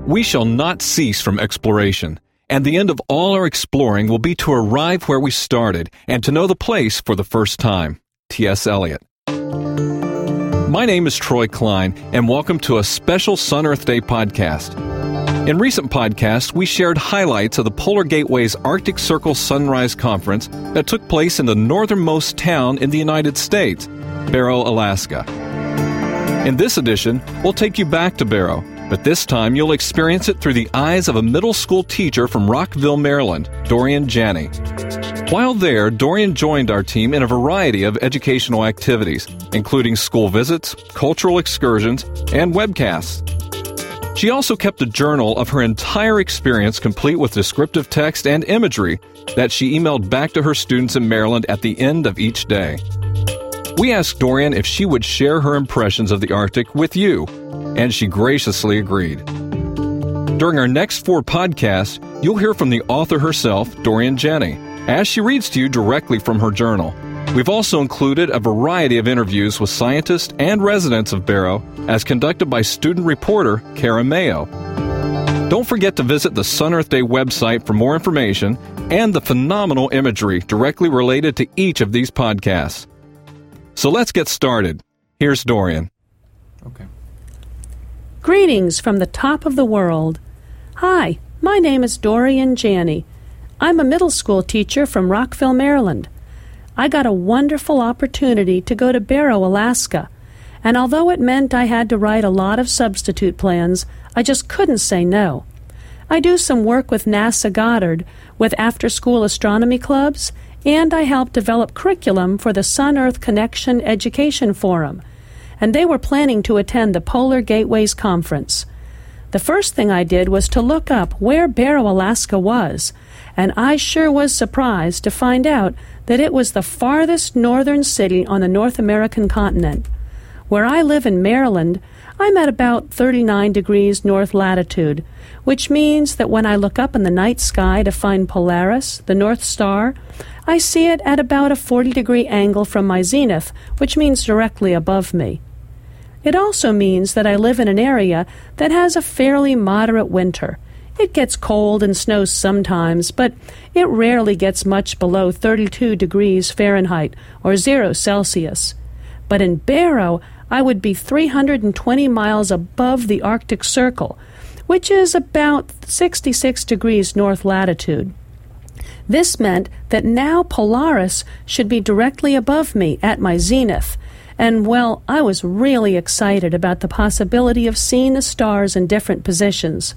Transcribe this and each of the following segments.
We shall not cease from exploration, and the end of all our exploring will be to arrive where we started and to know the place for the first time. T.S. Eliot. My name is Troy Klein, and welcome to a special Sun Earth Day podcast. In recent podcasts, we shared highlights of the Polar Gateway's Arctic Circle Sunrise Conference that took place in the northernmost town in the United States, Barrow, Alaska. In this edition, we'll take you back to Barrow, but this time you'll experience it through the eyes of a middle school teacher from Rockville, Maryland, Dorian Janney. While there, Dorian joined our team in a variety of educational activities, including school visits, cultural excursions, and webcasts. She also kept a journal of her entire experience, complete with descriptive text and imagery that she emailed back to her students in Maryland at the end of each day. We asked Dorian if she would share her impressions of the Arctic with you, and she graciously agreed. During our next 4 podcasts, you'll hear from the author herself, Dorian Janney, as she reads to you directly from her journal. We've also included a variety of interviews with scientists and residents of Barrow, as conducted by student reporter Kara Mayo. Don't forget to visit the Sun Earth Day website for more information and the phenomenal imagery directly related to each of these podcasts. So let's get started. Here's Dorian. Okay. Greetings from the top of the world. Hi, my name is Dorian Janney. I'm a middle school teacher from Rockville, Maryland. I got a wonderful opportunity to go to Barrow, Alaska, and although it meant I had to write a lot of substitute plans, I just couldn't say no. I do some work with NASA Goddard with after-school astronomy clubs, and I helped develop curriculum for the Sun-Earth Connection Education Forum, and they were planning to attend the Polar Gateways Conference. The first thing I did was to look up where Barrow, Alaska was, and I sure was surprised to find out that it was the farthest northern city on the North American continent. Where I live in Maryland, I'm at about 39 degrees north latitude, which means that when I look up in the night sky to find Polaris, the North Star, I see it at about a 40-degree angle from my zenith, which means directly above me. It also means that I live in an area that has a fairly moderate winter. It gets cold and snows sometimes, but it rarely gets much below 32 degrees Fahrenheit or 0 Celsius. But in Barrow, I would be 320 miles above the Arctic Circle, which is about 66 degrees north latitude. This meant that now Polaris should be directly above me at my zenith, and, well, I was really excited about the possibility of seeing the stars in different positions.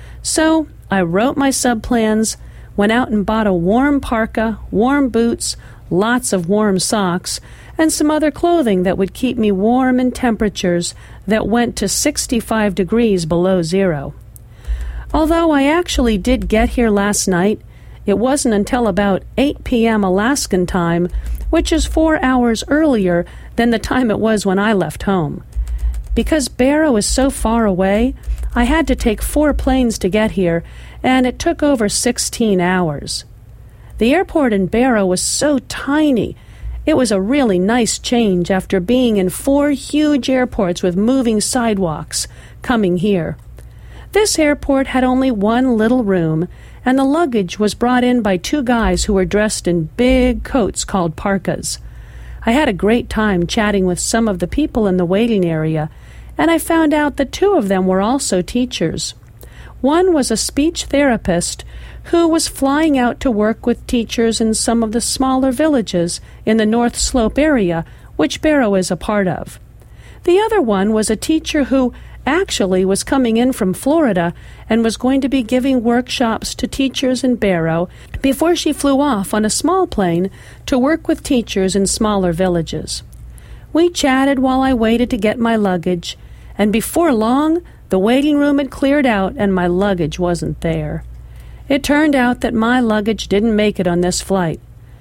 So I wrote my subplans, went out and bought a warm parka, warm boots, lots of warm socks, and some other clothing that would keep me warm in temperatures that went to 65 degrees below zero. Although I actually did get here last night, it wasn't until about 8 p.m. Alaskan time, which is 4 hours earlier than the time it was when I left home. Because Barrow is so far away, I had to take 4 planes to get here, and it took over 16 hours. The airport in Barrow was so tiny. It was a really nice change after being in 4 huge airports with moving sidewalks coming here. This airport had only 1 little room, and the luggage was brought in by 2 guys who were dressed in big coats called parkas. I had a great time chatting with some of the people in the waiting area, and I found out that 2 of them were also teachers. One was a speech therapist who was flying out to work with teachers in some of the smaller villages in the North Slope area, which Barrow is a part of. The other one was a teacher who actually was coming in from Florida and was going to be giving workshops to teachers in Barrow before she flew off on a small plane to work with teachers in smaller villages. We chatted while I waited to get my luggage, and before long, the waiting room had cleared out and my luggage wasn't there. It turned out that my luggage didn't make it on this flight.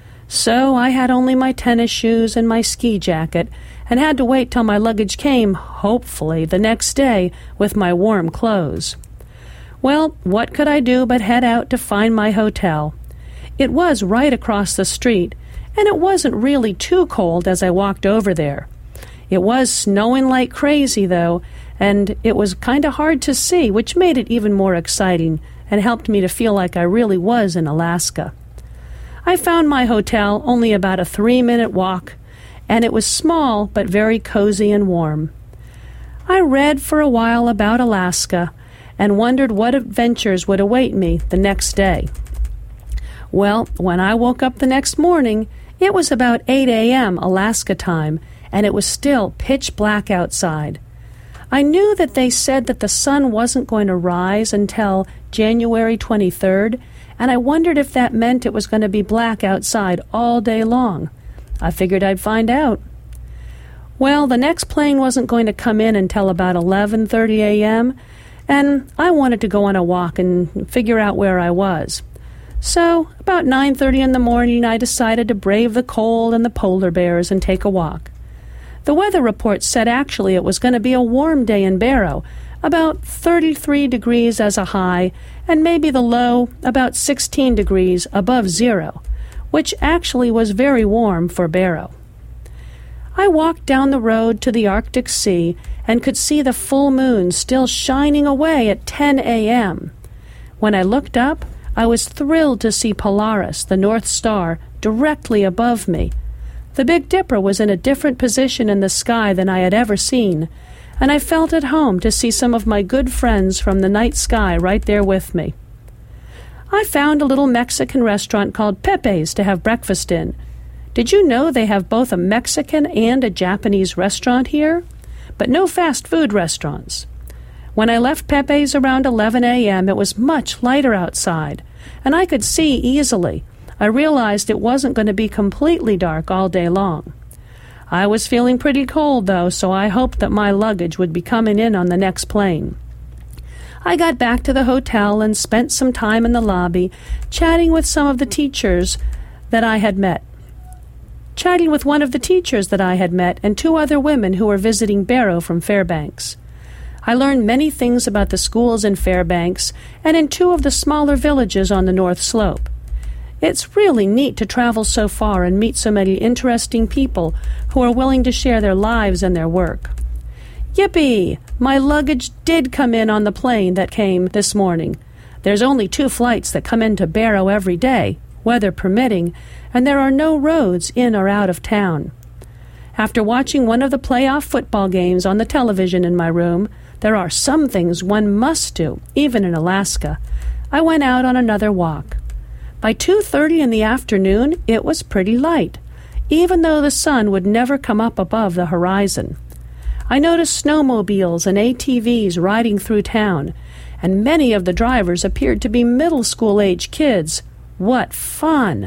So I had only my tennis shoes and my ski jacket and had to wait till my luggage came, hopefully, the next day with my warm clothes. Well, what could I do but head out to find my hotel? It was right across the street, and it wasn't really too cold as I walked over there. It was snowing like crazy, though, and it was kind of hard to see, which made it even more exciting and helped me to feel like I really was in Alaska. I found my hotel only about a 3-minute walk, and it was small but very cozy and warm. I read for a while about Alaska and wondered what adventures would await me the next day. Well, when I woke up the next morning, it was about 8 a.m. Alaska time, and it was still pitch black outside. I knew that they said that the sun wasn't going to rise until January 23rd, and I wondered if that meant it was going to be black outside all day long. I figured I'd find out. Well, the next plane wasn't going to come in until about 11:30 a.m., and I wanted to go on a walk and figure out where I was. So, about 9:30 in the morning, I decided to brave the cold and the polar bears and take a walk. The weather report said actually it was going to be a warm day in Barrow, about 33 degrees as a high, and maybe the low about 16 degrees above zero, which actually was very warm for Barrow. I walked down the road to the Arctic Sea and could see the full moon still shining away at 10 a.m. When I looked up, I was thrilled to see Polaris, the North Star, directly above me. The Big Dipper was in a different position in the sky than I had ever seen, and I felt at home to see some of my good friends from the night sky right there with me. I found a little Mexican restaurant called Pepe's to have breakfast in. Did you know they have both a Mexican and a Japanese restaurant here? But no fast food restaurants. When I left Pepe's around 11 a.m., it was much lighter outside, and I could see easily. I realized it wasn't going to be completely dark all day long. I was feeling pretty cold, though, so I hoped that my luggage would be coming in on the next plane. I got back to the hotel and spent some time in the lobby chatting with some of the teachers that I had met. Chatting with one of the teachers that I had met and 2 other women who were visiting Barrow from Fairbanks. I learned many things about the schools in Fairbanks and in 2 of the smaller villages on the North Slope. It's really neat to travel so far and meet so many interesting people who are willing to share their lives and their work. Yippee! My luggage did come in on the plane that came this morning. There's only 2 flights that come into Barrow every day, weather permitting, and there are no roads in or out of town. After watching one of the playoff football games on the television in my room, there are some things one must do, even in Alaska. I went out on another walk. By 2:30 in the afternoon, it was pretty light, even though the sun would never come up above the horizon. I noticed snowmobiles and ATVs riding through town, and many of the drivers appeared to be middle school-age kids. What fun!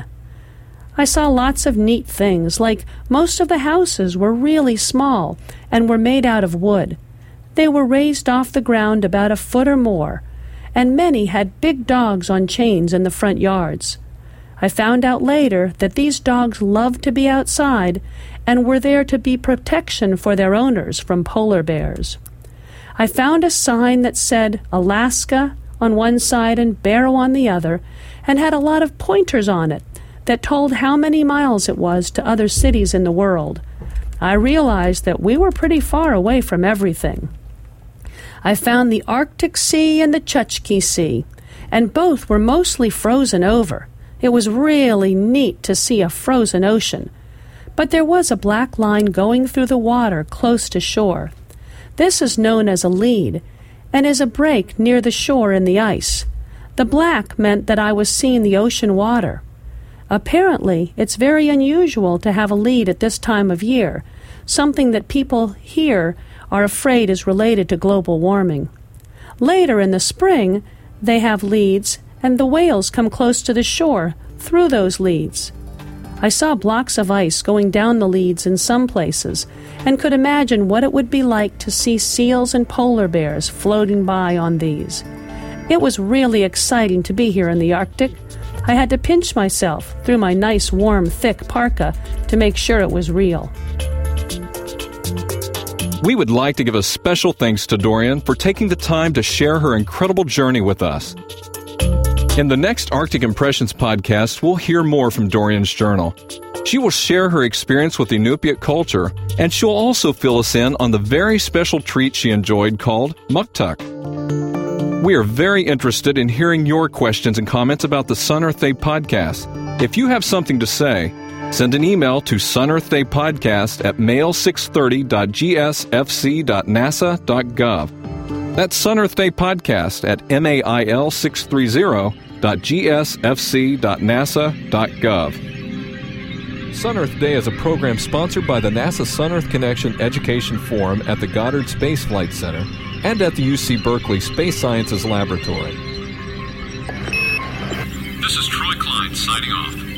I saw lots of neat things, like most of the houses were really small and were made out of wood. They were raised off the ground about a foot or more, and many had big dogs on chains in the front yards. I found out later that these dogs loved to be outside and were there to be protection for their owners from polar bears. I found a sign that said Alaska on one side and Barrow on the other, and had a lot of pointers on it that told how many miles it was to other cities in the world. I realized that we were pretty far away from everything. I found the Arctic Sea and the Chukchi Sea, and both were mostly frozen over. It was really neat to see a frozen ocean. But there was a black line going through the water close to shore. This is known as a lead, and is a break near the shore in the ice. The black meant that I was seeing the ocean water. Apparently, it's very unusual to have a lead at this time of year, something that people here are afraid is related to global warming. Later in the spring, they have leads, and the whales come close to the shore through those leads. I saw blocks of ice going down the leads in some places, and could imagine what it would be like to see seals and polar bears floating by on these. It was really exciting to be here in the Arctic. I had to pinch myself through my nice, warm, thick parka to make sure it was real. We would like to give a special thanks to Dorian for taking the time to share her incredible journey with us. In the next Arctic Impressions podcast, we'll hear more from Dorian's journal. She will share her experience with Inupiat culture, and she'll also fill us in on the very special treat she enjoyed called Muktuk. We are very interested in hearing your questions and comments about the Sun Earth Day podcast. If you have something to say, send an email to sunearthdaypodcast@mail630.gsfc.nasa.gov. That's Sun Earth Day Podcast at mail630.gsfc.nasa.gov. Sun Earth Day is a program sponsored by the NASA Sun Earth Connection Education Forum at the Goddard Space Flight Center and at the UC Berkeley Space Sciences Laboratory. This is Troy Klein signing off.